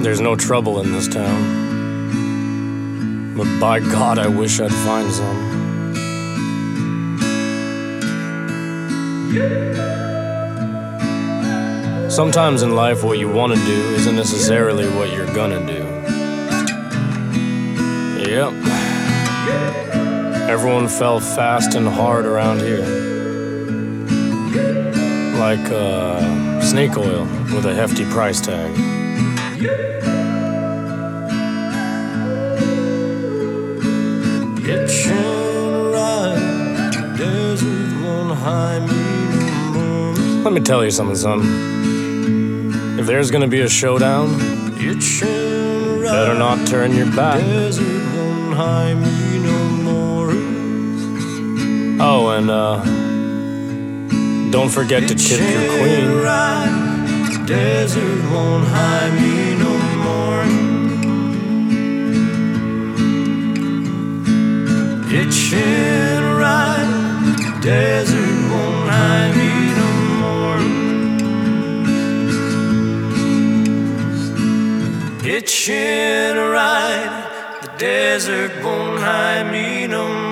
there's no trouble in this town. But by God, I wish I'd find some. Sometimes in life, what you want to do isn't necessarily what you're gonna do. Yep. Everyone fell fast and hard around here. Like snake oil with a hefty price tag. Let me tell you something, son. If there's gonna be a showdown, better not turn your back. Oh, and don't forget to tip your queen. Desert won't hide me no more. Hitching a ride, desert won't hide me no more. Hitching a ride, the desert won't hide me no more.